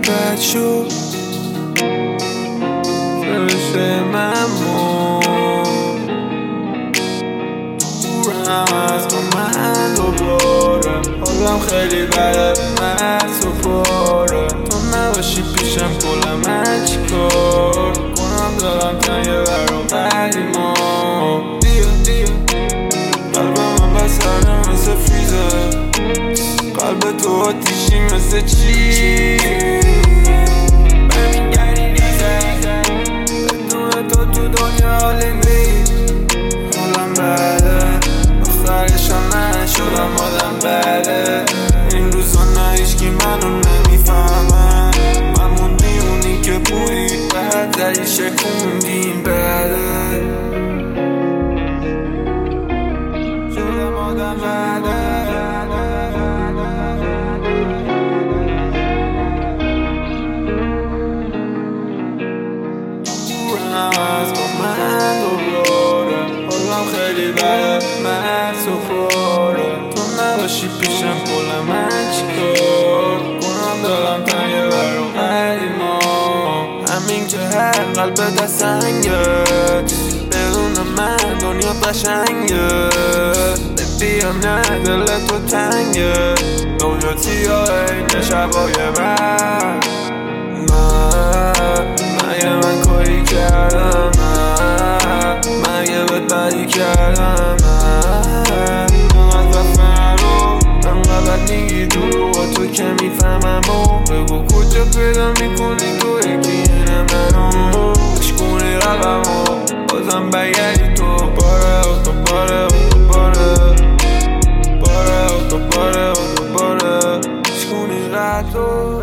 بد شد فرشته ممنون دورم از من دوباره حالم خیلی بده مست و پاره تو نباشی پیشم کلم من چیکار کنم دارم تنگه برام قدیما دیر قلب من بسرده مثل فریزه قلب تو آتیشی مثل چی برمیگردی ریزه بدون تو دنیا حالی نیست حالم بده آخرشم نشدم آدم بده این روزا نه هیچکی منو نمیفهمه من موندی اونی که بودی بعد زدی شکوندیم بده شدم آدم بده از با من دوباره حالم خیلی بده مست و پاره تو نباشی پیشم کل من چیکار کنم دارم تنگه برام قدیما همین که هر قلب دست سنگه بدون من دنیا قشنگه ببیم نه دل تو تنگه دوجاتی ها این شبای بعد مگه من کاری کردم مگه بهت بدی کردم انقدر فرو انقدر دیگی دروغ تو که میفهمم و بگو کجا پیدا میکنی تو یکی اینه منو اشکونی رقم و بازم بگردی تو باره و تو باره و تو باره باره و تو باره و تو باره اشکونی رقم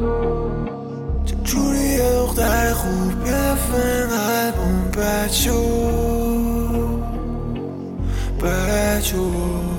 چجوری یه دختر خوب یه دفعه قلبم بد شد